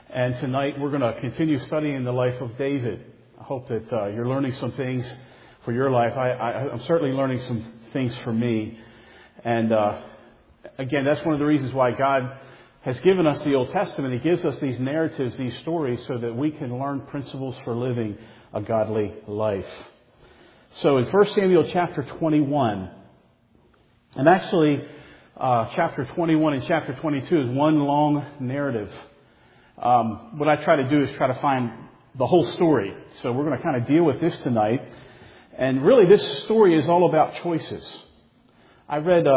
And tonight we're going to continue studying the life of David. I hope that you're learning some things for your life. I'm certainly learning some things for me. And again, that's one of the reasons why God has given us the Old Testament. He gives us these narratives, these stories, so that we can learn principles for living a godly life. So in 1 Samuel chapter 21, and actually chapter 21 and chapter 22 is one long narrative. What I try to do is try to find the whole story. So we're going to kind of deal with this tonight. And really this story is all about choices. I read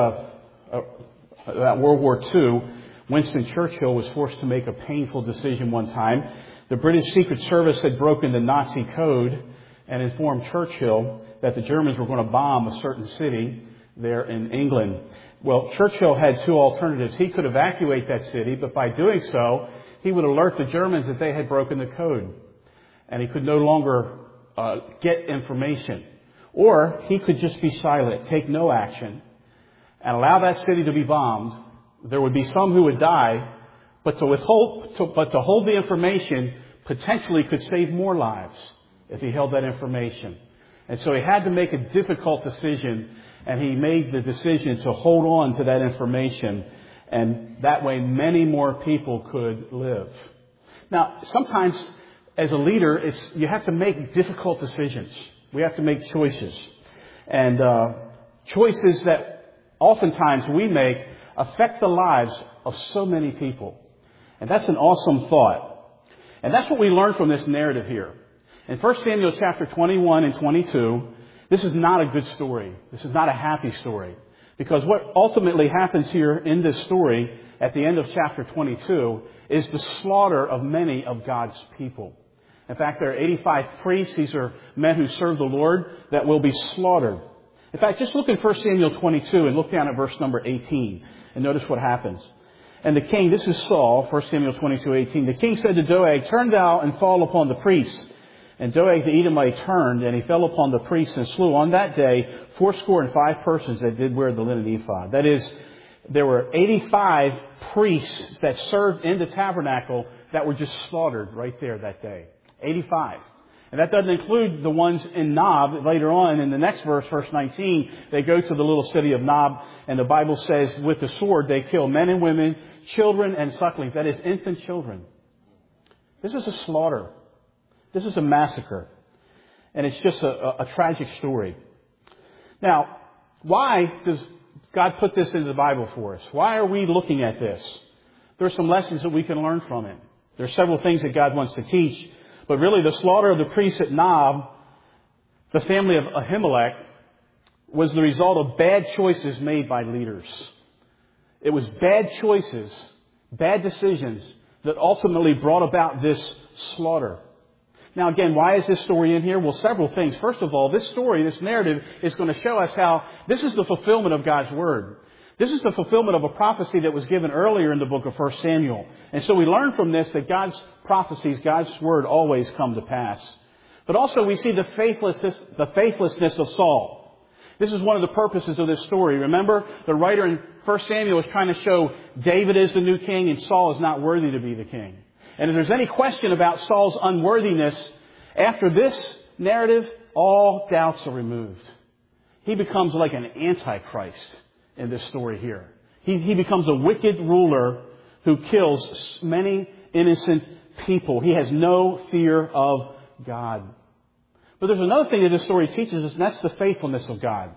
about World War II. Winston Churchill was forced to make a painful decision one time. The British Secret Service had broken the Nazi code and informed Churchill that the Germans were going to bomb a certain city there in England. Well, Churchill had two alternatives. He could evacuate that city, but by doing so, he would alert the Germans that they had broken the code. And he could no longer get information. Or he could just be silent, take no action, and allow that city to be bombed. There would be some who would die, but to hold the information potentially could save more lives if he held that information. And so he had to make a difficult decision, and he made the decision to hold on to that information, and that way many more people could live. Now, sometimes as a leader, you have to make difficult decisions. We have to make choices. And choices that oftentimes we make affect the lives of so many people. And that's an awesome thought. And that's what we learn from this narrative here. In 1 Samuel chapter 21 and 22, this is not a good story. This is not a happy story. Because what ultimately happens here in this story at the end of chapter 22 is the slaughter of many of God's people. In fact, there are 85 priests. These are men who serve the Lord that will be slaughtered. In fact, just look in 1 Samuel 22 and look down at verse number 18 and notice what happens. And the king, this is Saul, 1 Samuel 22:18. The king said to Doeg, "Turn thou and fall upon the priests." And Doeg the Edomite turned, and he fell upon the priests and slew on that day 85 persons that did wear the linen ephod. That is, there were 85 priests that served in the tabernacle that were just slaughtered right there that day. 85. And that doesn't include the ones in Nob. Later on in the next verse, verse 19, they go to the little city of Nob, and the Bible says with the sword they kill men and women, children and sucklings. That is infant children. This is a slaughter. This is a massacre. And it's just a tragic story. Now, why does God put this into the Bible for us? Why are we looking at this? There are some lessons that we can learn from it. There are several things that God wants to teach. But really, the slaughter of the priests at Nob, the family of Ahimelech, was the result of bad choices made by leaders. It was bad choices, bad decisions that ultimately brought about this slaughter. Now again, why is this story in here? Well, several things. First of all, this story, this narrative is going to show us how this is the fulfillment of God's Word. This is the fulfillment of a prophecy that was given earlier in the book of 1 Samuel. And so we learn from this that God's prophecies, God's Word always come to pass. But also we see the faithlessness of Saul. This is one of the purposes of this story. Remember, the writer in 1 Samuel is trying to show David is the new king and Saul is not worthy to be the king. And if there's any question about Saul's unworthiness, after this narrative, all doubts are removed. He becomes like an antichrist in this story here. He becomes a wicked ruler who kills many innocent people. He has no fear of God. But there's another thing that this story teaches us, and that's the faithfulness of God.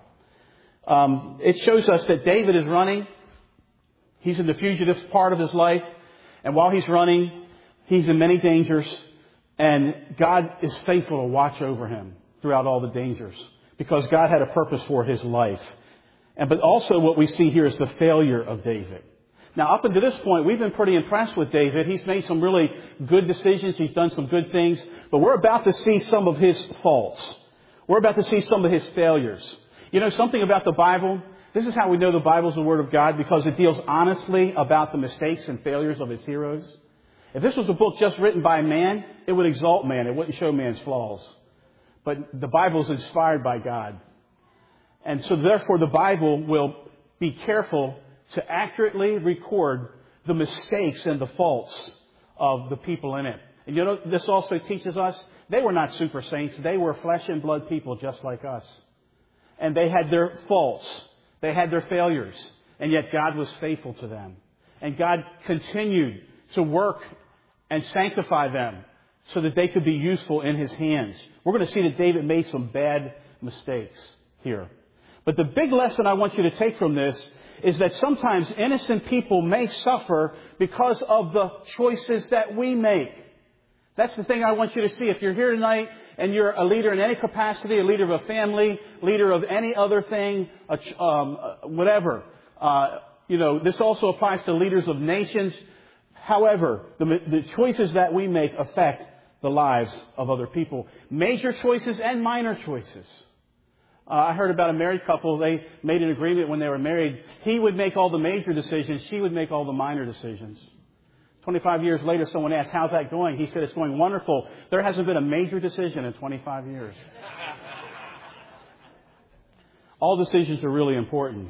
It shows us that David is running. He's in the fugitive part of his life. And while he's running, he's in many dangers. And God is faithful to watch over him throughout all the dangers, because God had a purpose for his life. But also what we see here is the failure of David. Now, up until this point, we've been pretty impressed with David. He's made some really good decisions. He's done some good things. But we're about to see some of his faults. We're about to see some of his failures. You know something about the Bible? This is how we know the Bible is the Word of God, because it deals honestly about the mistakes and failures of its heroes. If this was a book just written by man, it would exalt man. It wouldn't show man's flaws. But the Bible is inspired by God. And so therefore the Bible will be careful to accurately record the mistakes and the faults of the people in it. And you know, this also teaches us they were not super saints. They were flesh and blood people just like us. And they had their faults. They had their failures. And yet God was faithful to them. And God continued to work and sanctify them so that they could be useful in His hands. We're going to see that David made some bad mistakes here. But the big lesson I want you to take from this is that sometimes innocent people may suffer because of the choices that we make. That's the thing I want you to see. If you're here tonight and you're a leader in any capacity, a leader of a family, leader of any other thing, whatever, this also applies to leaders of nations. However, the choices that we make affect the lives of other people. Major choices and minor choices. I heard about a married couple. They made an agreement when they were married. He would make all the major decisions. She would make all the minor decisions. 25 years later, someone asked, how's that going? He said, it's going wonderful. There hasn't been a major decision in 25 years. All decisions are really important.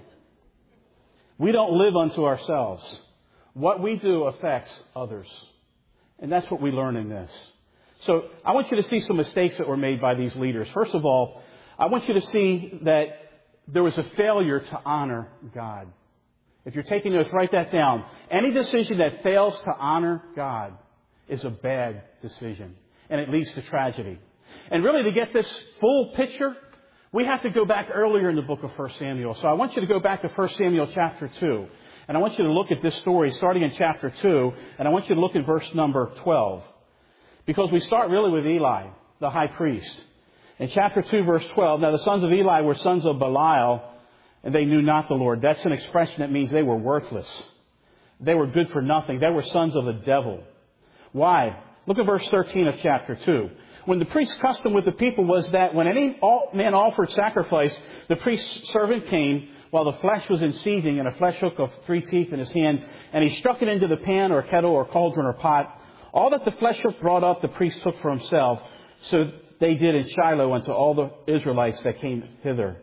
We don't live unto ourselves. What we do affects others. And that's what we learn in this. So I want you to see some mistakes that were made by these leaders. First of all, I want you to see that there was a failure to honor God. If you're taking notes, write that down. Any decision that fails to honor God is a bad decision. And it leads to tragedy. And really, to get this full picture, we have to go back earlier in the book of 1 Samuel. So I want you to go back to 1 Samuel chapter 2. And I want you to look at this story starting in chapter 2. And I want you to look at verse number 12. Because we start really with Eli, the high priest. In chapter 2, verse 12, now the sons of Eli were sons of Belial, and they knew not the Lord. That's an expression that means they were worthless. They were good for nothing. They were sons of the devil. Why? Look at verse 13 of chapter 2. When the priest's custom with the people was that when any man offered sacrifice, the priest's servant came while the flesh was in seething and a flesh hook of 3 teeth in his hand, and he struck it into the pan or kettle or cauldron or pot. All that the flesh hook brought up, the priest took for himself. So they did in Shiloh unto all the Israelites that came hither.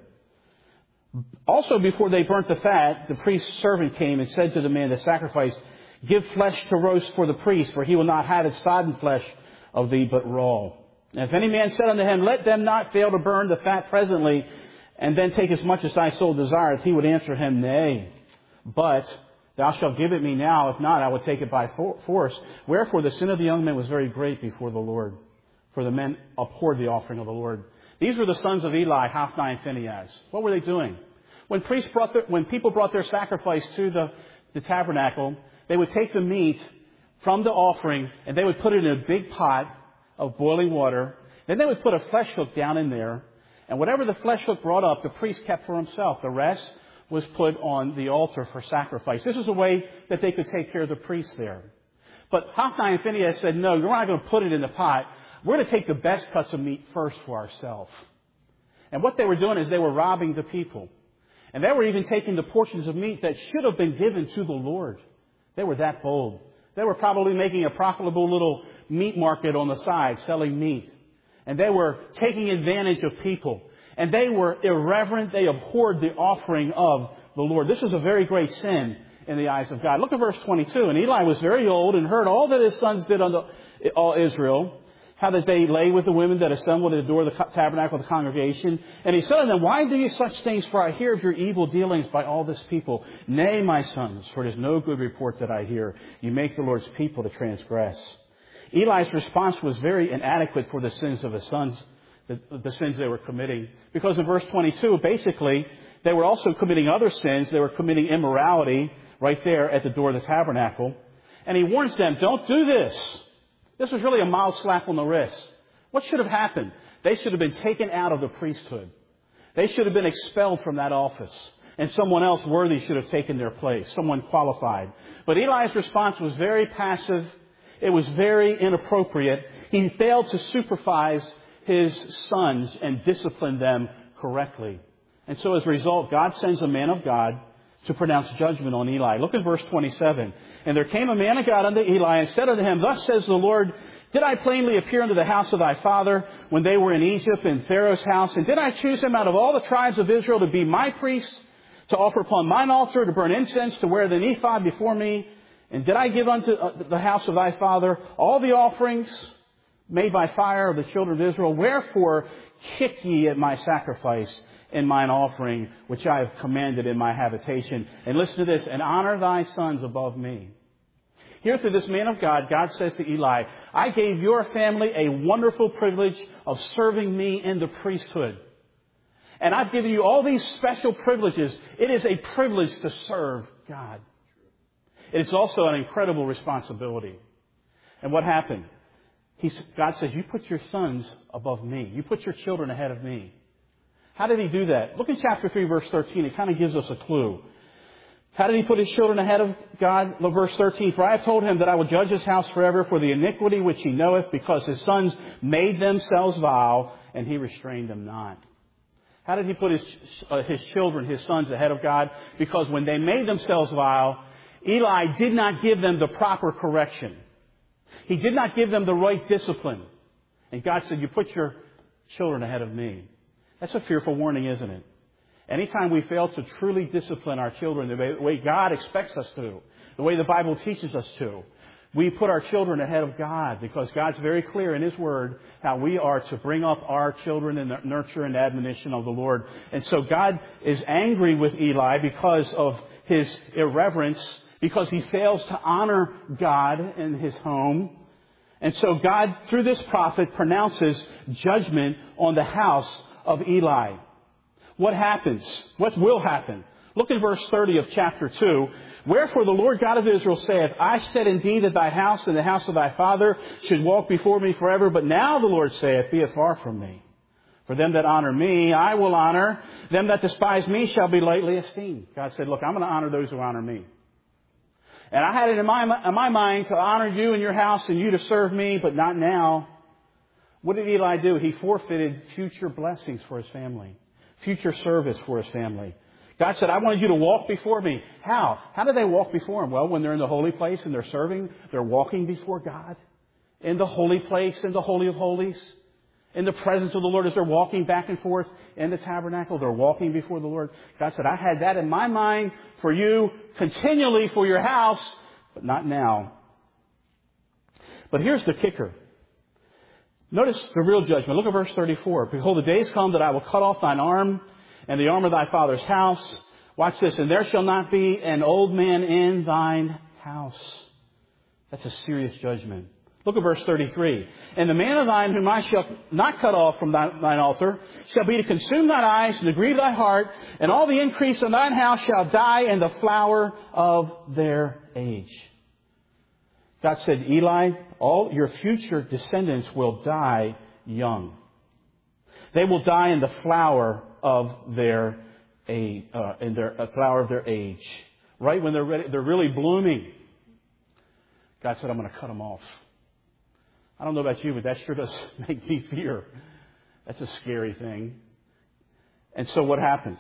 Also, before they burnt the fat, the priest's servant came and said to the man that sacrificed, give flesh to roast for the priest, for he will not have it sodden flesh of thee, but raw. And if any man said unto him, let them not fail to burn the fat presently, and then take as much as thy soul desireth, he would answer him, nay, but thou shalt give it me now. If not, I will take it by force. Wherefore the sin of the young men was very great before the Lord. For the men abhorred the offering of the Lord. These were the sons of Eli, Hophni and Phinehas. What were they doing? When people brought their sacrifice to the tabernacle, they would take the meat from the offering and they would put it in a big pot of boiling water. Then they would put a flesh hook down in there. And whatever the flesh hook brought up, the priest kept for himself. The rest was put on the altar for sacrifice. This is a way that they could take care of the priest there. But Hophni and Phinehas said, no, you're not going to put it in the pot. We're going to take the best cuts of meat first for ourselves. And what they were doing is they were robbing the people. And they were even taking the portions of meat that should have been given to the Lord. They were that bold. They were probably making a profitable little meat market on the side, selling meat. And they were taking advantage of people. And they were irreverent. They abhorred the offering of the Lord. This is a very great sin in the eyes of God. Look at verse 22. And Eli was very old and heard all that his sons did unto all Israel, how that they lay with the women that assembled at the door of the tabernacle of the congregation. And he said unto them, why do you such things? For I hear of your evil dealings by all this people. Nay, my sons, for it is no good report that I hear. You make the Lord's people to transgress. Eli's response was very inadequate for the sins of his sons, the sins they were committing. Because in verse 22, basically, they were also committing other sins. They were committing immorality right there at the door of the tabernacle. And he warns them, don't do this. This was really a mild slap on the wrist. What should have happened? They should have been taken out of the priesthood. They should have been expelled from that office. And someone else worthy should have taken their place, someone qualified. But Eli's response was very passive. It was very inappropriate. He failed to supervise his sons and discipline them correctly. And so as a result, God sends a man of God to pronounce judgment on Eli. Look at verse 27. And there came a man of God unto Eli and said unto him, thus says the Lord, did I plainly appear unto the house of thy father when they were in Egypt in Pharaoh's house? And did I choose him out of all the tribes of Israel to be my priest, to offer upon mine altar, to burn incense, to wear the ephod before me? And did I give unto the house of thy father all the offerings made by fire of the children of Israel? Wherefore kick ye at my sacrifice and mine offering, which I have commanded in my habitation? And listen to this, and honor thy sons above me. Here through this man of God, God says to Eli, I gave your family a wonderful privilege of serving me in the priesthood. And I've given you all these special privileges. It is a privilege to serve God. It's also an incredible responsibility. And what happened? God says, you put your sons above me. You put your children ahead of me. How did he do that? Look in chapter 3, verse 13. It kind of gives us a clue. How did he put his children ahead of God? Look, verse 13. For I have told him that I will judge his house forever for the iniquity which he knoweth, because his sons made themselves vile, and he restrained them not. How did he put his children, his sons, ahead of God? Because when they made themselves vile, Eli did not give them the proper correction. He did not give them the right discipline. And God said, you put your children ahead of me. That's a fearful warning, isn't it? Anytime we fail to truly discipline our children the way God expects us to, the way the Bible teaches us to, we put our children ahead of God, because God's very clear in His Word how we are to bring up our children in the nurture and admonition of the Lord. And so God is angry with Eli because of his irreverence, because he fails to honor God in his home. And so God, through this prophet, pronounces judgment on the house of Eli. What happens? What will happen? Look in verse 30 of chapter 2. Wherefore the Lord God of Israel saith, I said indeed that thy house and the house of thy father should walk before me forever. But now the Lord saith, be it far from me. For them that honor me, I will honor. Them that despise me shall be lightly esteemed. God said, look, I'm going to honor those who honor me. And I had it in my mind to honor you and your house and you to serve me, but not now. What did Eli do? He forfeited future blessings for his family, future service for his family. God said, I wanted you to walk before me. How? How do they walk before Him? Well, when they're in the holy place and they're serving, they're walking before God in the holy place, in the Holy of Holies, in the presence of the Lord as they're walking back and forth in the tabernacle. They're walking before the Lord. God said, I had that in my mind for you continually for your house, but not now. But here's the kicker. Notice the real judgment. Look at verse 34. Behold, the days come that I will cut off thine arm and the arm of thy father's house. Watch this. And there shall not be an old man in thine house. That's a serious judgment. Look at verse 33. And the man of thine whom I shall not cut off from thine altar shall be to consume thine eyes and to grieve thy heart, and all the increase of thine house shall die in the flower of their age. God said, Eli, all your future descendants will die young. They will die in the flower of their age, flower of their age. Right when they're ready, they're really blooming. God said, I'm going to cut them off. I don't know about you, but that sure does make me fear. That's a scary thing. And so what happens?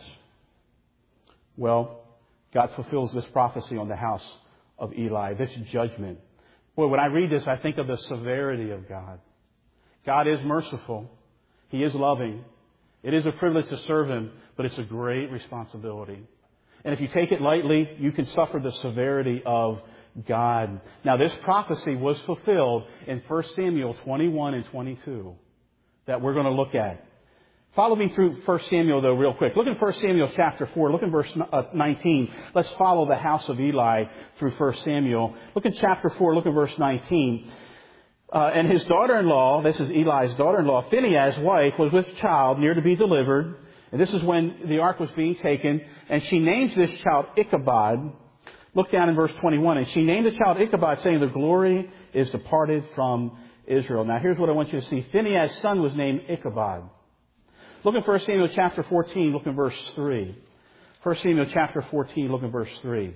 Well, God fulfills this prophecy on the house of Eli, this judgment. Boy, when I read this, I think of the severity of God. God is merciful. He is loving. It is a privilege to serve Him, but it's a great responsibility. And if you take it lightly, you can suffer the severity of God. Now, this prophecy was fulfilled in 1 Samuel 21 and 22 that we're going to look at. Follow me through 1 Samuel, though, real quick. Look in 1 Samuel chapter 4. Look in verse 19. Let's follow the house of Eli through 1 Samuel. Look in chapter 4. Look in verse 19. And his daughter-in-law, this is Eli's daughter-in-law, Phinehas' wife, was with child near to be delivered. And this is when the ark was being taken. And she names this child Ichabod. Look down in verse 21. And she named the child Ichabod, saying, the glory is departed from Israel. Now, here's what I want you to see. Phinehas' son was named Ichabod. Look in 1 Samuel chapter 14. Look in verse 3. 1 Samuel chapter 14. Look in verse 3.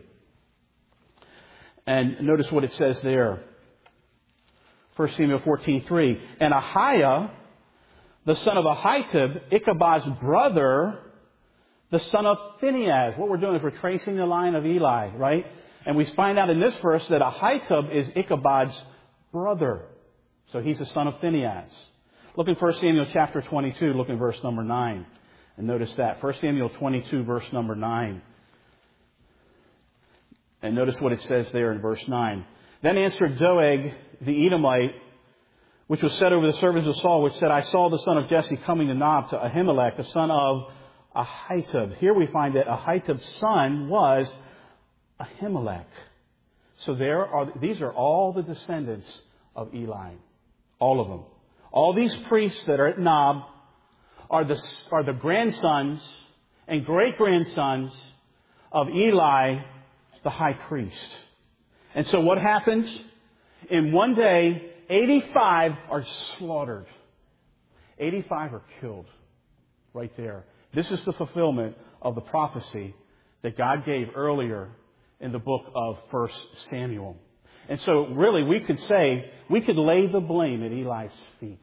And notice what it says there. 1 Samuel 14:3. And Ahiah, the son of Ahitub, Ichabod's brother, the son of Phinehas. What we're doing is we're tracing the line of Eli, right? And we find out in this verse that Ahitub is Ichabod's brother. So he's the son of Phinehas. Look in 1 Samuel chapter 22. Look in verse number 9. And notice that. 1 Samuel 22, verse number 9. And notice what it says there in verse 9. Then answered Doeg the Edomite, which was set over the servants of Saul, which said, I saw the son of Jesse coming to Nob to Ahimelech, the son of Ahitub. Here we find that Ahitub's son was Ahimelech. So these are all the descendants of Eli. All of them. All these priests that are at Nob are the grandsons and great-grandsons of Eli, the high priest. And so what happens? In one day, 85 are slaughtered. 85 are killed. Right there. This is the fulfillment of the prophecy that God gave earlier in the book of 1 Samuel. And so really we could lay the blame at Eli's feet.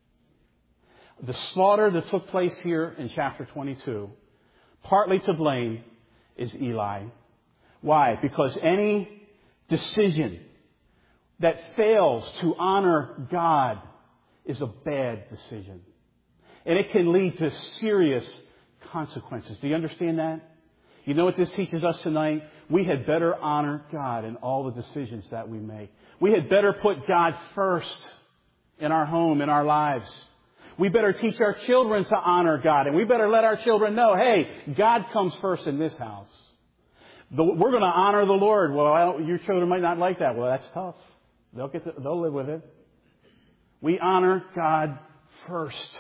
The slaughter that took place here in chapter 22, partly to blame is Eli. Why? Because any decision that fails to honor God is a bad decision. And it can lead to serious consequences. Do you understand that? You know what this teaches us tonight? We had better honor God in all the decisions that we make. We had better put God first in our home, in our lives. We better teach our children to honor God. And we better let our children know, hey, God comes first in this house. We're going to honor the Lord. Well, your children might not like that. Well, that's tough. They'll live with it. We honor God first.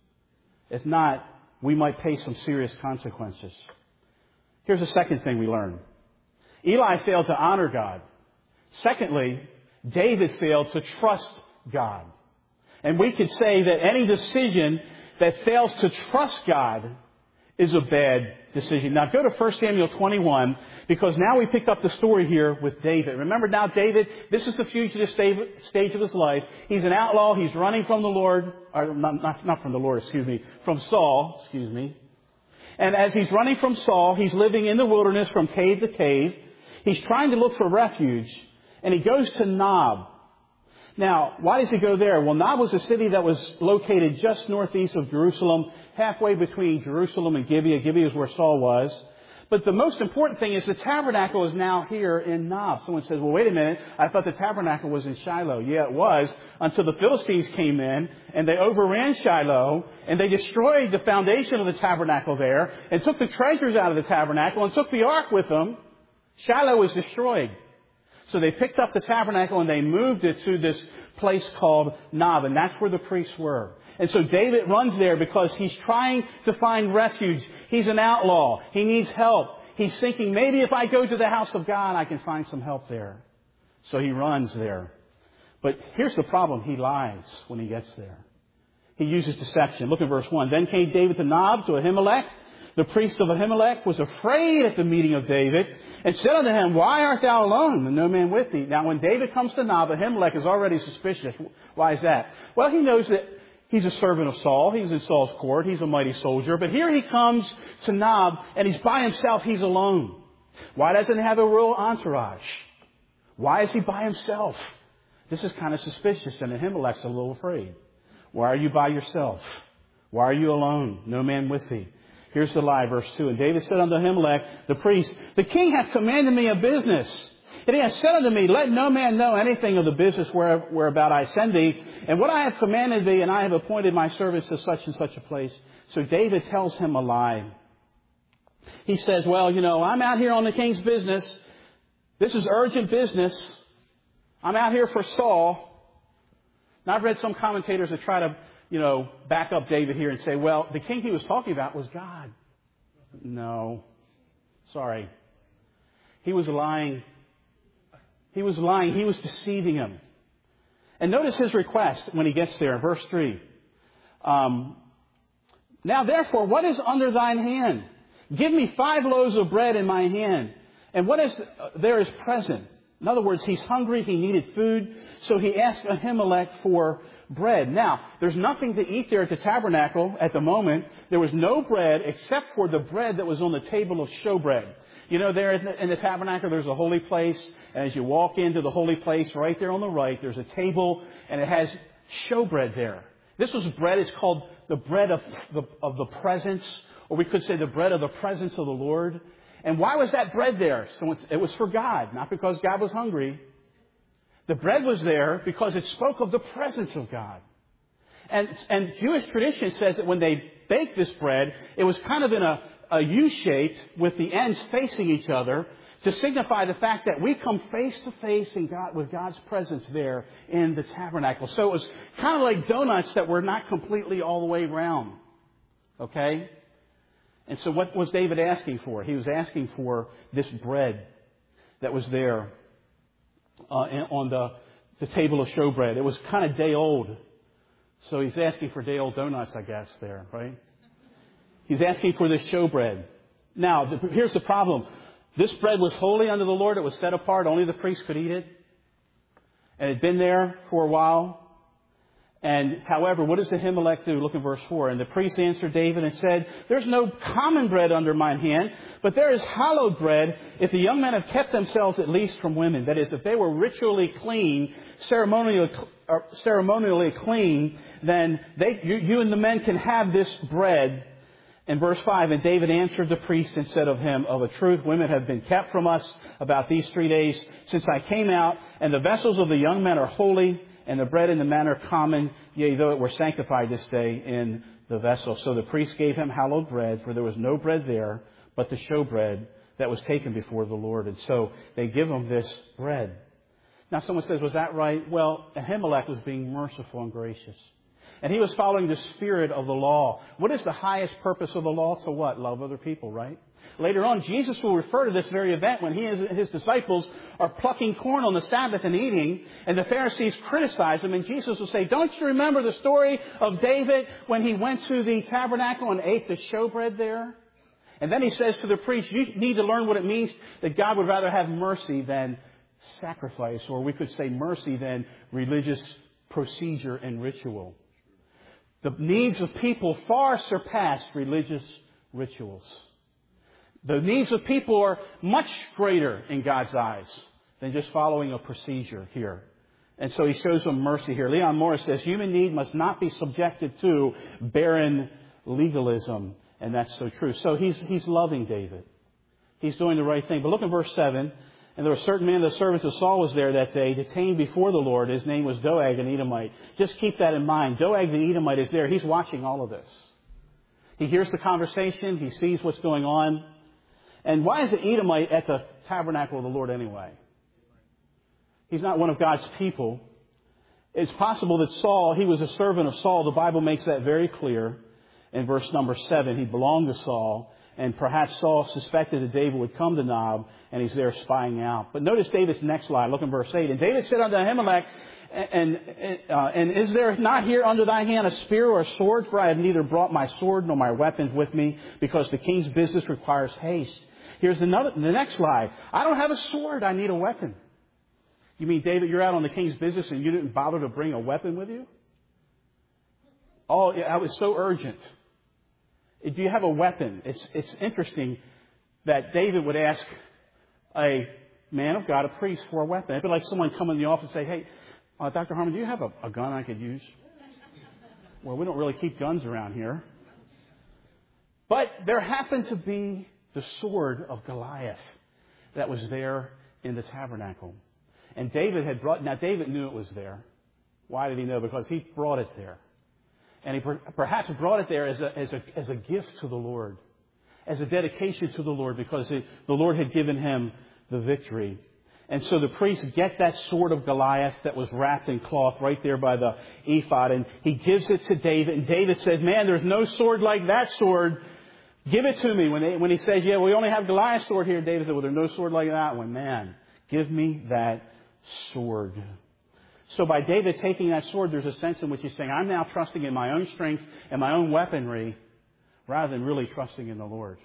If not, we might pay some serious consequences. Here's the second thing we learn. Eli failed to honor God. Secondly, David failed to trust God. And we could say that any decision that fails to trust God is a bad decision. Now go to 1 Samuel 21, because now we pick up the story here with David. Remember now David, this is the fugitive stage of his life. He's an outlaw. He's running from the Lord, or not from the Lord, from Saul, And as he's running from Saul, he's living in the wilderness from cave to cave. He's trying to look for refuge, and he goes to Nob. Now, why does he go there? Well, Nob was a city that was located just northeast of Jerusalem, halfway between Jerusalem and Gibeah. Gibeah is where Saul was. But the most important thing is the tabernacle is now here in Nob. Someone says, well, wait a minute. I thought the tabernacle was in Shiloh. Yeah, it was, until the Philistines came in and they overran Shiloh and they destroyed the foundation of the tabernacle there and took the treasures out of the tabernacle and took the ark with them. Shiloh was destroyed. So they picked up the tabernacle and they moved it to this place called Nob, and that's where the priests were. And so David runs there because he's trying to find refuge. He's an outlaw. He needs help. He's thinking, maybe if I go to the house of God, I can find some help there. So he runs there. But here's the problem. He lies when he gets there. He uses deception. Look at verse 1. Then came David to Nob, to Ahimelech. The priest of Ahimelech was afraid at the meeting of David and said unto him, why art thou alone and no man with thee? Now when David comes to Nob, Ahimelech is already suspicious. Why is that? Well, he knows that he's a servant of Saul. He's in Saul's court. He's a mighty soldier. But here he comes to Nob and he's by himself. He's alone. Why doesn't he have a real entourage? Why is he by himself? This is kind of suspicious, and Ahimelech's a little afraid. Why are you by yourself? Why are you alone? No man with thee. Here's the lie, verse 2. And David said unto Ahimelech, the priest, the king hath commanded me a business. And he hath said unto me, let no man know anything of the business whereabout I send thee. And what I have commanded thee, and I have appointed my servants to such and such a place. So David tells him a lie. He says, well, I'm out here on the king's business. This is urgent business. I'm out here for Saul. Now, I've read some commentators that try to back up David here and say, well, the king he was talking about was God. No. Sorry. He was lying. He was lying. He was deceiving him. And notice his request when he gets there in verse 3. Now, therefore, what is under thine hand? Give me 5 loaves of bread in my hand. And what is there is present? In other words, he's hungry. He needed food. So he asked Ahimelech for bread. Now, there's nothing to eat there at the tabernacle at the moment. There was no bread except for the bread that was on the table of showbread. There in the tabernacle, there's a holy place. And as you walk into the holy place, right there on the right, there's a table, and it has showbread there. This was bread. It's called the bread of the presence, or we could say the bread of the presence of the Lord. And why was that bread there? So it was for God, not because God was hungry. The bread was there because it spoke of the presence of God. And Jewish tradition says that when they baked this bread, it was kind of in a U shape with the ends facing each other to signify the fact that we come face to face with God's presence there in the tabernacle. So it was kind of like donuts that were not completely all the way round. Okay? And so what was David asking for? He was asking for this bread that was there on the table of showbread. It was kind of day old. So he's asking for day-old donuts, I guess, there, right? He's asking for this showbread. Now, here's the problem. This bread was holy unto the Lord. It was set apart. Only the priest could eat it. And it had been there for a while. And, however, what does Ahimelech do? Look at verse 4. And the priest answered David and said, there's no common bread under mine hand, but there is hallowed bread if the young men have kept themselves at least from women. That is, if they were ritually clean, ceremonially clean, then you and the men can have this bread. In verse 5, and David answered the priest and said of him, of a truth, women have been kept from us about these 3 days since I came out, and the vessels of the young men are holy, and the bread and the manna are common, yea, though it were sanctified this day in the vessel. So the priest gave him hallowed bread, for there was no bread there, but the showbread that was taken before the Lord. And so they give him this bread. Now someone says, was that right? Well, Ahimelech was being merciful and gracious. And he was following the spirit of the law. What is the highest purpose of the law? To what? Love other people, right? Later on, Jesus will refer to this very event when he and his disciples are plucking corn on the Sabbath and eating, and the Pharisees criticize him, and Jesus will say, don't you remember the story of David when he went to the tabernacle and ate the showbread there? And then he says to the priest, you need to learn what it means that God would rather have mercy than sacrifice, or we could say mercy than religious procedure and ritual. The needs of people far surpass religious rituals. The needs of people are much greater in God's eyes than just following a procedure here. And so he shows them mercy here. Leon Morris says, human need must not be subjected to barren legalism. And that's so true. So he's loving David. He's doing the right thing. But look at verse 7. And there was a certain man, the servant of Saul was there that day, detained before the Lord. His name was Doeg, an Edomite. Just keep that in mind. Doeg, the Edomite, is there. He's watching all of this. He hears the conversation. He sees what's going on. And why is an Edomite at the tabernacle of the Lord anyway? He's not one of God's people. It's possible that Saul, he was a servant of Saul. The Bible makes that very clear. In verse number 7, he belonged to Saul. And perhaps Saul suspected that David would come to Nob, and he's there spying out. But notice David's next line. Look in verse 8. And David said unto Ahimelech, and is there not here under thy hand a spear or a sword? For I have neither brought my sword nor my weapons with me, because the king's business requires haste. Here's the next lie. I don't have a sword. I need a weapon. You mean, David, you're out on the king's business and you didn't bother to bring a weapon with you? Oh, yeah, that was so urgent. Do you have a weapon? It's interesting that David would ask a man of God, a priest, for a weapon. It'd be like someone come in the office and say, hey, Dr. Harmon, do you have a gun I could use? Well, we don't really keep guns around here. But there happened to be the sword of Goliath that was there in the tabernacle. And David David knew it was there. Why did he know? Because he brought it there. And he perhaps brought it there as a gift to the Lord, as a dedication to the Lord, because the Lord had given him the victory. And so the priests get that sword of Goliath that was wrapped in cloth right there by the ephod, and he gives it to David. And David says, man, there's no sword like that sword. Give it to me. When he says, yeah, we only have Goliath's sword here, David said, well, there's no sword like that one. Man, give me that sword. So by David taking that sword, there's a sense in which he's saying, I'm now trusting in my own strength and my own weaponry rather than really trusting in the Lord.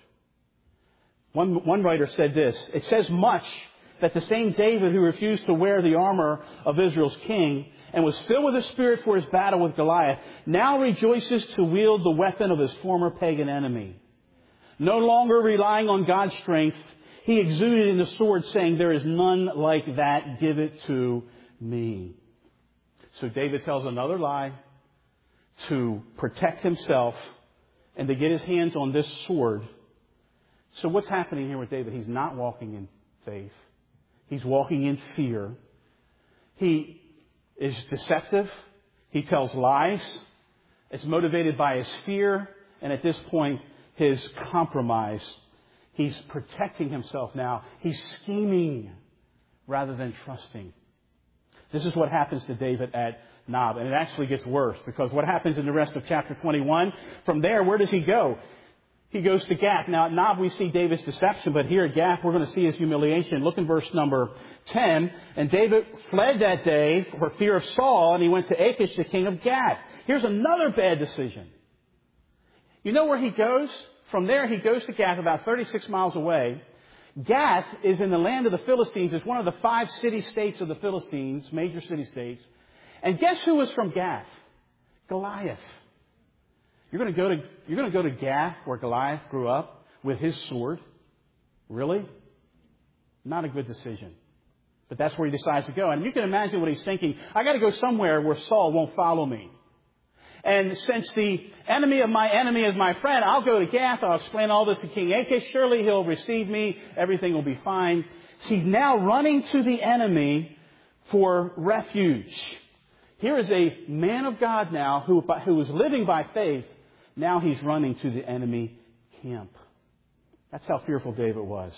One writer said this, it says much that the same David who refused to wear the armor of Israel's king and was filled with the Spirit for his battle with Goliath now rejoices to wield the weapon of his former pagan enemy. No longer relying on God's strength, he exuded in the sword saying, there is none like that, give it to me. So David tells another lie to protect himself and to get his hands on this sword So what's happening here with David? He's not walking in faith. He's walking in fear. He is deceptive. He tells lies. It's motivated by his fear. And at this point, his compromise. He's protecting himself now. He's scheming rather than trusting. This is what happens to David at Nob. And it actually gets worse, because what happens in the rest of chapter 21, from there, where does he go? He goes to Gath. Now at Nob we see David's deception, but here at Gath we're going to see his humiliation. Look in verse number 10. And David fled that day for fear of Saul, and he went to Achish, the king of Gath. Here's another bad decision. You know where he goes? From there he goes to Gath, about 36 miles away. Gath is in the land of the Philistines. It's one of the 5 city-states of the Philistines, major city-states. And guess who was from Gath? Goliath. You're going to go to Gath, where Goliath grew up, with his sword? Really? Not a good decision. But that's where he decides to go. And you can imagine what he's thinking. I got to go somewhere where Saul won't follow me. And since the enemy of my enemy is my friend, I'll go to Gath. I'll explain all this to King Achish. Surely he'll receive me. Everything will be fine. So he's now running to the enemy for refuge. Here is a man of God now who is living by faith. Now he's running to the enemy camp. That's how fearful David was.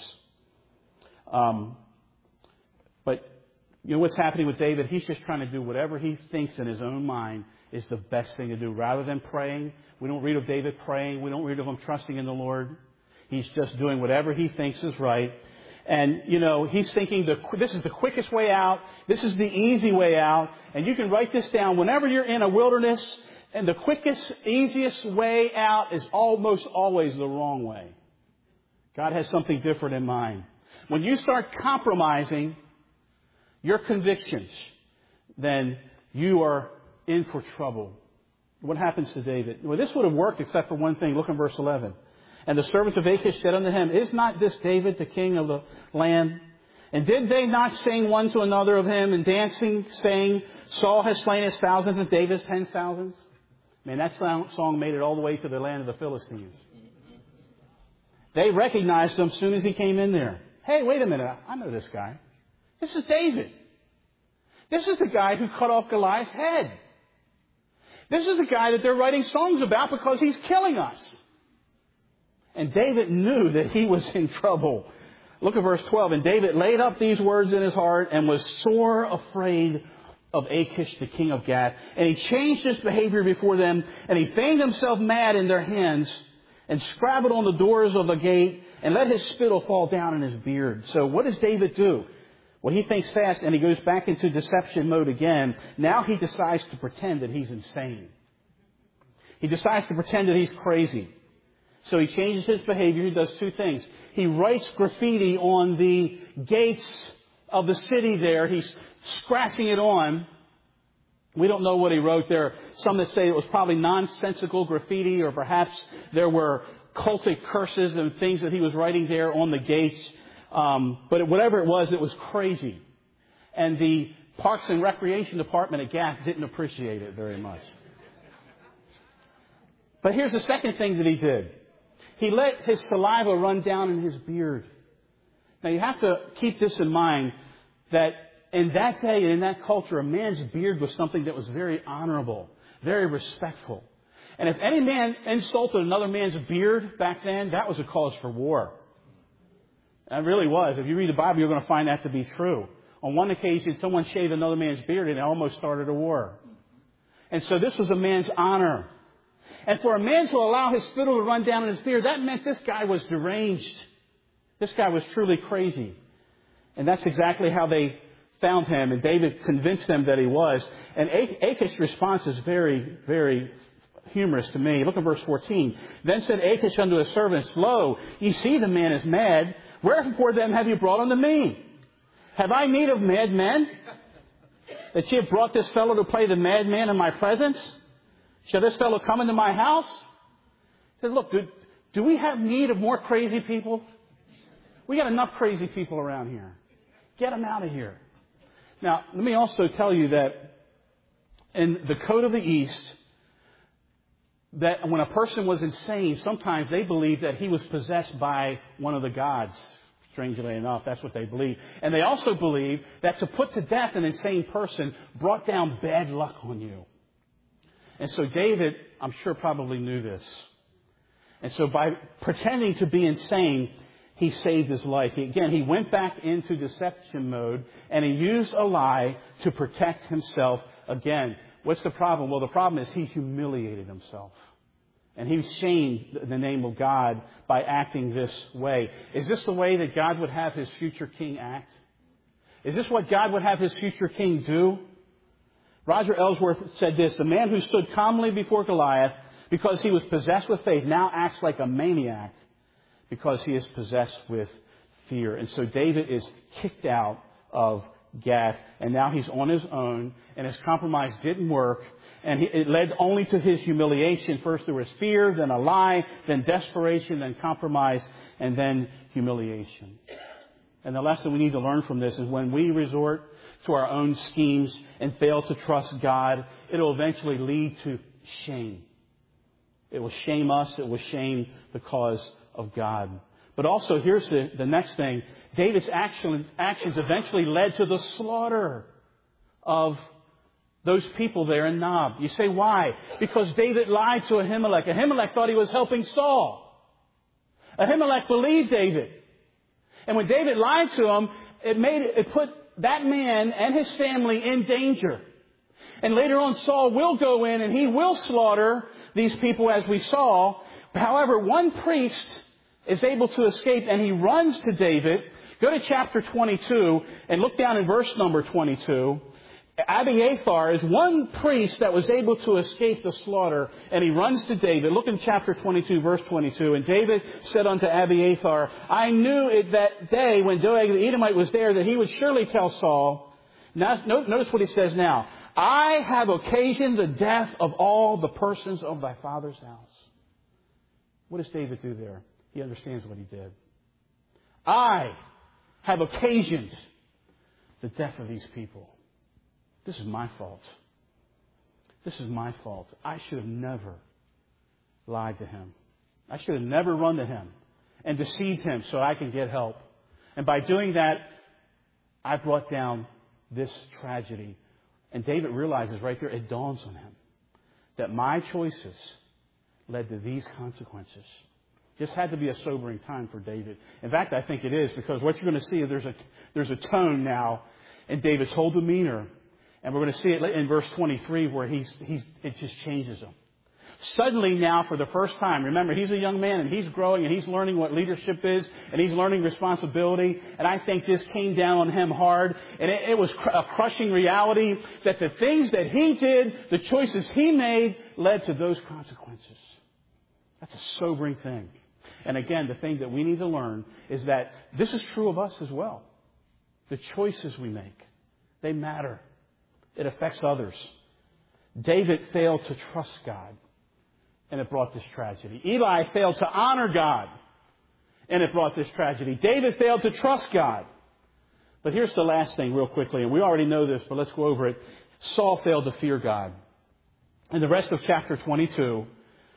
But you know what's happening with David? He's just trying to do whatever he thinks in his own mind is the best thing to do. Rather than praying, we don't read of David praying. We don't read of him trusting in the Lord. He's just doing whatever he thinks is right. And, you know, he's thinking this is the quickest way out. This is the easy way out. And you can write this down. Whenever you're in a wilderness, and the quickest, easiest way out is almost always the wrong way. God has something different in mind. When you start compromising your convictions, then you are in for trouble. What happens to David? Well, this would have worked except for one thing. Look in verse 11. And the servants of Achish said unto him, Is not this David the king of the land? And did they not sing one to another of him, and dancing, saying, Saul has slain his thousands and David's 10,000s? Man, that song made it all the way to the land of the Philistines. They recognized him as soon as he came in there. Hey, wait a minute. I know this guy. This is David. This is the guy who cut off Goliath's head. This is the guy that they're writing songs about because he's killing us. And David knew that he was in trouble. Look at verse 12. And David laid up these words in his heart and was sore afraid of Achish, the king of Gath. And he changed his behavior before them. And he feigned himself mad in their hands and scrabbled on the doors of the gate and let his spittle fall down in his beard. So what does David do? Well, he thinks fast and he goes back into deception mode again. Now he decides to pretend that he's insane. He decides to pretend that he's crazy. So he changes his behavior. He does 2 things. He writes graffiti on the gates of the city there. He's scratching it on. We don't know what he wrote there. Some that say it was probably nonsensical graffiti, or perhaps there were cultic curses and things that he was writing there on the gates. But whatever it was crazy. And the Parks and Recreation Department at Gath didn't appreciate it very much. But here's the second thing that he did. He let his saliva run down in his beard. Now you have to keep this in mind, that in that day and in that culture, a man's beard was something that was very honorable, very respectful. And if any man insulted another man's beard back then, that was a cause for war. It really was. If you read the Bible, you're going to find that to be true. On one occasion, someone shaved another man's beard and it almost started a war. And so this was a man's honor. And for a man to allow his spittle to run down in his beard, that meant this guy was deranged. This guy was truly crazy. And that's exactly how they found him. And David convinced them that he was. And Achish's response is very, very humorous to me. Look at verse 14. Then said Achish unto his servants, Lo, ye see the man is mad. Wherefore then have you brought unto me? Have I need of mad men? That ye have brought this fellow to play the madman in my presence? Shall this fellow come into my house? He said, look, do we have need of more crazy people? We got enough crazy people around here. Get them out of here. Now, let me also tell you that in the code of the East, that when a person was insane, sometimes they believed that he was possessed by one of the gods. Strangely enough, that's what they believed. And they also believed that to put to death an insane person brought down bad luck on you. And so David, I'm sure, probably knew this. And so by pretending to be insane, he saved his life. He went back into deception mode, and he used a lie to protect himself again. What's the problem? Well, the problem is he humiliated himself. And he shamed the name of God by acting this way. Is this the way that God would have his future king act? Is this what God would have his future king do? Roger Ellsworth said this: the man who stood calmly before Goliath because he was possessed with faith now acts like a maniac because he is possessed with fear. And so David is kicked out of Gath, and now he's on his own, and his compromise didn't work. And it led only to his humiliation. First there was fear, then a lie, then desperation, then compromise, and then humiliation. And the lesson we need to learn from this is when we resort to our own schemes and fail to trust God, it will eventually lead to shame. It will shame us. It will shame the cause of God. But also, here's the next thing. David's actions eventually led to the slaughter of those people there in Nob. You say, why? Because David lied to Ahimelech. Ahimelech thought he was helping Saul. Ahimelech believed David. And when David lied to him, it put that man and his family in danger. And later on, Saul will go in and he will slaughter these people, as we saw. However, one priest is able to escape, and he runs to David. Go to chapter 22 and look down in verse number 22. Abiathar is one priest that was able to escape the slaughter, and he runs to David. Look in chapter 22, verse 22. And David said unto Abiathar, I knew it that day when Doeg the Edomite was there that he would surely tell Saul. Now, notice what he says now. I have occasioned the death of all the persons of thy father's house. What does David do there? He understands what he did. I have occasioned the death of these people. This is my fault. This is my fault. I should have never lied to him. I should have never run to him and deceived him so I can get help. And by doing that, I brought down this tragedy. And David realizes right there, it dawns on him that my choices led to these consequences. This had to be a sobering time for David. In fact, I think it is, because what you're going to see is there's a tone now in David's whole demeanor. And we're going to see it in verse 23 where it just changes him. Suddenly now, for the first time, remember, he's a young man and he's growing and he's learning what leadership is and he's learning responsibility. And I think this came down on him hard. And it was a crushing reality that the things that he did, the choices he made, led to those consequences. That's a sobering thing. And again, the thing that we need to learn is that this is true of us as well. The choices we make, they matter. It affects others. David failed to trust God, and it brought this tragedy. Eli failed to honor God, and it brought this tragedy. David failed to trust God. But here's the last thing real quickly, and we already know this, but let's go over it. Saul failed to fear God. In the rest of chapter 22,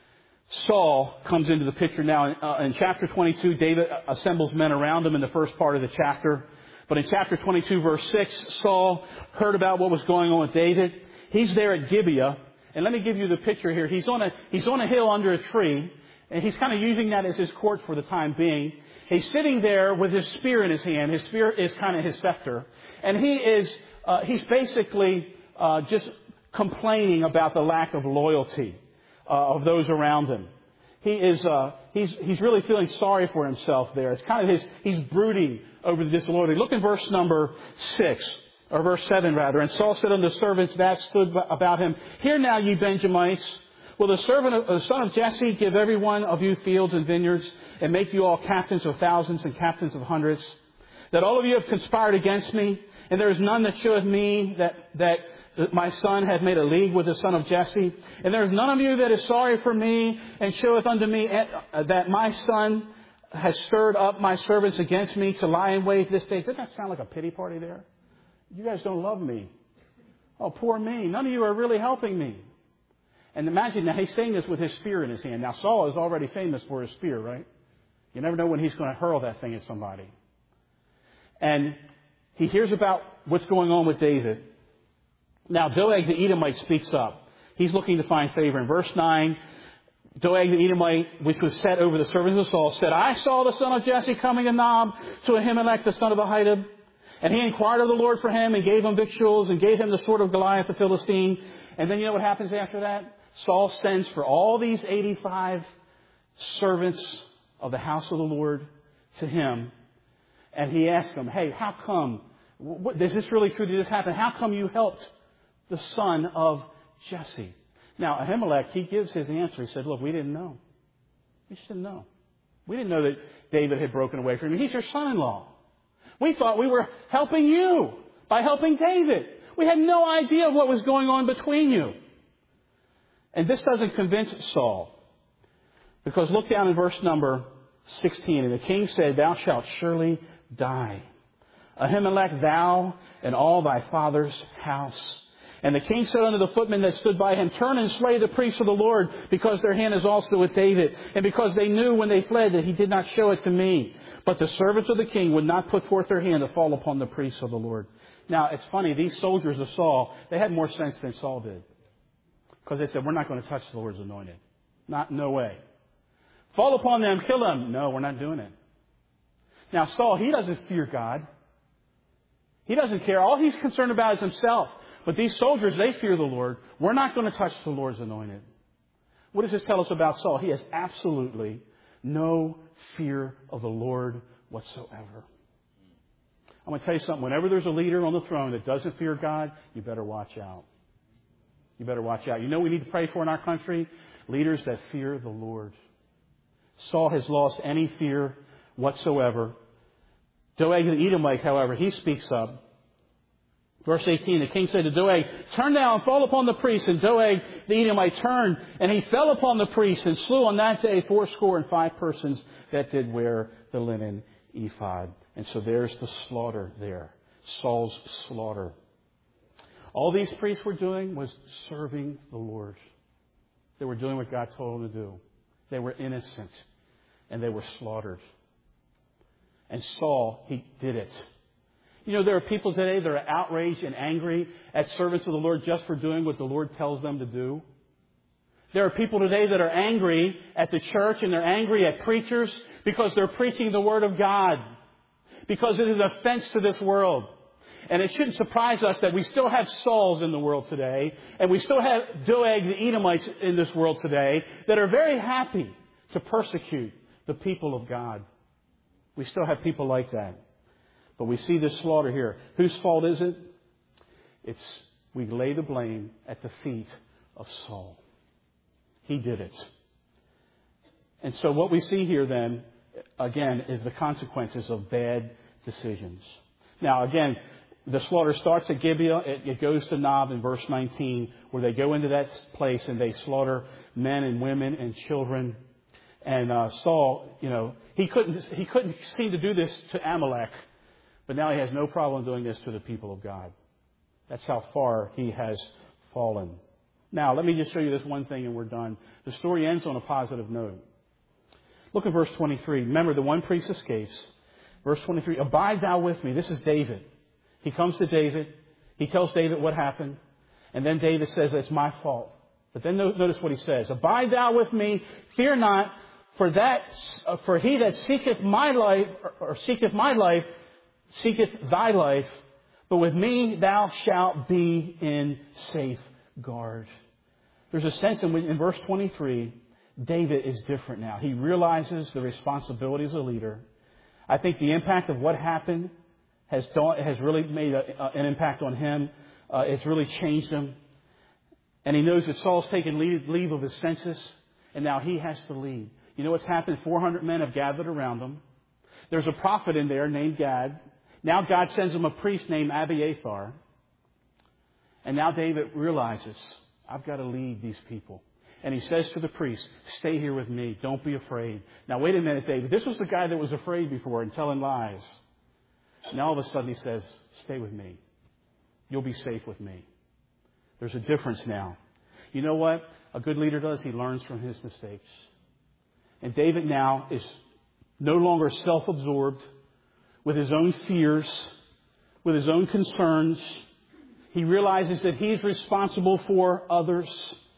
Saul comes into the picture now. In chapter 22, David assembles men around him in the first part of the chapter. But in chapter 22, verse 6, Saul heard about what was going on with David. He's there at Gibeah. And let me give you the picture here. He's on a hill under a tree. And he's kind of using that as his court for the time being. He's sitting there with his spear in his hand. His spear is kind of his scepter. And he's basically just complaining about the lack of loyalty of those around him. He's really feeling sorry for himself there. It's kind of he's brooding over the disloyalty. Look in verse number 6, or verse 7 rather. And Saul said unto the servants that stood about him, Hear now, ye Benjamites, will the son of Jesse give every one of you fields and vineyards, and make you all captains of thousands and captains of hundreds? That all of you have conspired against me, and there is none that showeth me that my son hath made a league with the son of Jesse. And there is none of you that is sorry for me, and showeth unto me that my son has stirred up my servants against me to lie in wait this day. Doesn't that sound like a pity party there? You guys don't love me. Oh, poor me. None of you are really helping me. And imagine now he's saying this with his spear in his hand. Now Saul is already famous for his spear, right? You never know when he's going to hurl that thing at somebody. And he hears about what's going on with David. Now Doeg the Edomite speaks up. He's looking to find favor. In verse 9, Doeg the Edomite, which was set over the servants of Saul, said, I saw the son of Jesse coming to Nob to Ahimelech, the son of Ahitub. And he inquired of the Lord for him and gave him victuals and gave him the sword of Goliath the Philistine. And then you know what happens after that? Saul sends for all these 85 servants of the house of the Lord to him. And he asked them, hey, how come? Is this really true? Did this happen? How come you helped the son of Jesse? Now, Ahimelech, he gives his answer. He said, look, we didn't know. We just didn't know. We didn't know that David had broken away from you. He's your son-in-law. We thought we were helping you by helping David. We had no idea what was going on between you. And this doesn't convince Saul. Because look down in verse number 16. And the king said, thou shalt surely die. Ahimelech, thou and all thy father's house. And the king said unto the footmen that stood by him, turn and slay the priests of the Lord, because their hand is also with David. And because they knew when they fled that he did not show it to me. But the servants of the king would not put forth their hand to fall upon the priests of the Lord. Now, it's funny, these soldiers of Saul, they had more sense than Saul did. Because they said, we're not going to touch the Lord's anointed. No way. Fall upon them, kill them. No, we're not doing it. Now, Saul, he doesn't fear God. He doesn't care. All he's concerned about is himself. But these soldiers, they fear the Lord. We're not going to touch the Lord's anointed. What does this tell us about Saul? He has absolutely no fear of the Lord whatsoever. I'm going to tell you something. Whenever there's a leader on the throne that doesn't fear God, you better watch out. You better watch out. You know what we need to pray for in our country? Leaders that fear the Lord. Saul has lost any fear whatsoever. Doeg the Edomite, however, he speaks up. Verse 18, the king said to Doeg, turn now and fall upon the priests. And Doeg the Edomite turned, and he fell upon the priests and slew on that day 85 persons that did wear the linen ephod. And so there's the slaughter there. Saul's slaughter. All these priests were doing was serving the Lord. They were doing what God told them to do. They were innocent, and they were slaughtered. And Saul, he did it. You know, there are people today that are outraged and angry at servants of the Lord just for doing what the Lord tells them to do. There are people today that are angry at the church and they're angry at preachers because they're preaching the Word of God. Because it is an offense to this world. And it shouldn't surprise us that we still have Sauls in the world today. And we still have Doeg the Edomites in this world today that are very happy to persecute the people of God. We still have people like that. But we see this slaughter here. Whose fault is it? We lay the blame at the feet of Saul. He did it. And so what we see here then, again, is the consequences of bad decisions. Now, again, the slaughter starts at Gibeah. It goes to Nob in verse 19, where they go into that place and they slaughter men and women and children. And Saul, he couldn't seem to do this to Amalek. But now he has no problem doing this to the people of God. That's how far he has fallen. Now, let me just show you this one thing and we're done. The story ends on a positive note. Look at verse 23. Remember, the one priest escapes. Verse 23, abide thou with me. This is David. He comes to David. He tells David what happened. And then David says, it's my fault. But then notice what he says. Abide thou with me. Fear not. For he that seeketh my life, seeketh thy life, but with me thou shalt be in safeguard. There's a sense in verse 23, David is different now. He realizes the responsibility as a leader. I think the impact of what happened has really made an impact on him. It's really changed him. And he knows that Saul's taken leave of his senses, and now he has to lead. You know what's happened? 400 men have gathered around him. There's a prophet in there named Gad. Now God sends him a priest named Abiathar. And now David realizes, I've got to lead these people. And he says to the priest, stay here with me. Don't be afraid. Now, wait a minute, David. This was the guy that was afraid before and telling lies. Now, all of a sudden, he says, stay with me. You'll be safe with me. There's a difference now. You know what a good leader does? He learns from his mistakes. And David now is no longer self-absorbed with his own fears, with his own concerns. He realizes that he's responsible for others.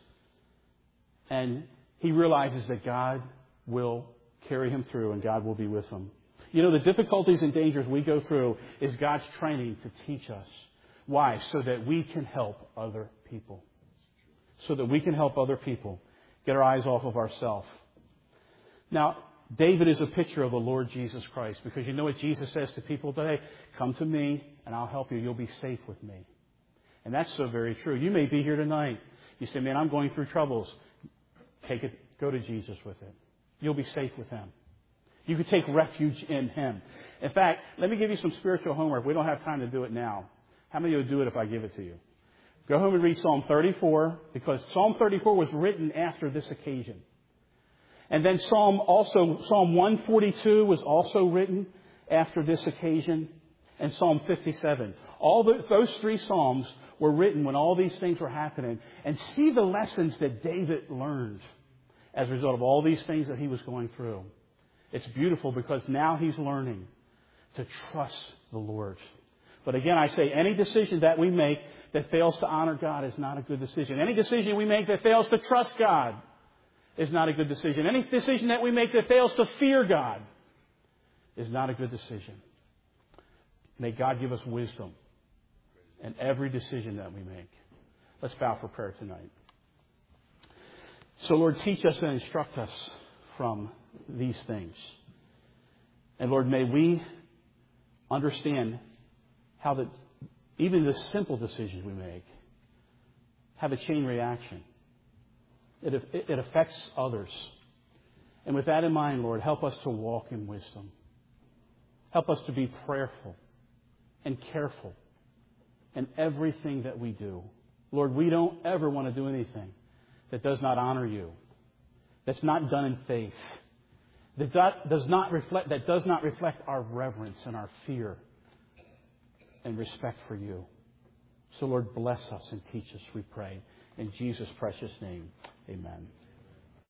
And he realizes that God will carry him through and God will be with him. You know, the difficulties and dangers we go through is God's training to teach us. Why? So that we can help other people. So that we can help other people get our eyes off of ourselves. Now, David is a picture of the Lord Jesus Christ, because you know what Jesus says to people today? Come to me and I'll help you. You'll be safe with me. And that's so very true. You may be here tonight. You say, man, I'm going through troubles. Take it. Go to Jesus with it. You'll be safe with Him. You can take refuge in Him. In fact, let me give you some spiritual homework. We don't have time to do it now. How many of you would do it if I give it to you? Go home and read Psalm 34, because Psalm 34 was written after this occasion. And then Psalm 142 was also written after this occasion. And Psalm 57. Those three Psalms were written when all these things were happening. And see the lessons that David learned as a result of all these things that he was going through. It's beautiful, because now he's learning to trust the Lord. But again, I say any decision that we make that fails to honor God is not a good decision. Any decision we make that fails to trust God is not a good decision. Any decision that we make that fails to fear God is not a good decision. May God give us wisdom in every decision that we make. Let's bow for prayer tonight. So, Lord, teach us and instruct us from these things. And, Lord, may we understand how that even the simple decisions we make have a chain reaction. It affects others. And with that in mind, Lord, help us to walk in wisdom. Help us to be prayerful and careful in everything that we do. Lord, we don't ever want to do anything that does not honor you, that's not done in faith, that does not reflect our reverence and our fear and respect for you. So, Lord, bless us and teach us, we pray. In Jesus' precious name, amen.